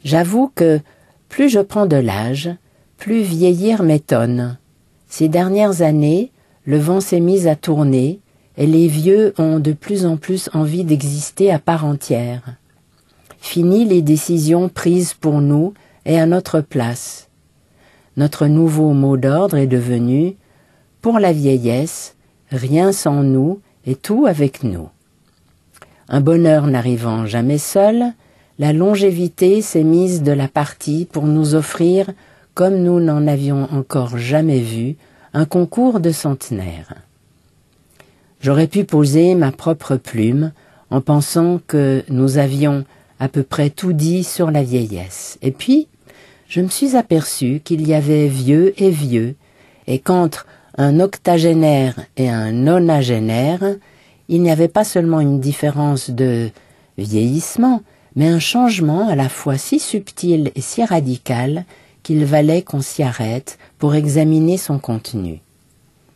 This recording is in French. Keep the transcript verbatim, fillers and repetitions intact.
J'avoue que plus je prends de l'âge, plus vieillir m'étonne. Ces dernières années, le vent s'est mis à tourner et les vieux ont de plus en plus envie d'exister à part entière. Fini les décisions prises pour nous et à notre place. Notre nouveau mot d'ordre est devenu « Pour la vieillesse, rien sans nous et tout avec nous ». Un bonheur n'arrivant jamais seul, la longévité s'est mise de la partie pour nous offrir, comme nous n'en avions encore jamais vu, un concours de centenaire. J'aurais pu poser ma propre plume en pensant que nous avions à peu près tout dit sur la vieillesse. Et puis, je me suis aperçu qu'il y avait vieux et vieux, et qu'entre un octogénaire et un nonagénaire, il n'y avait pas seulement une différence de vieillissement, mais un changement à la fois si subtil et si radical qu'il valait qu'on s'y arrête pour examiner son contenu.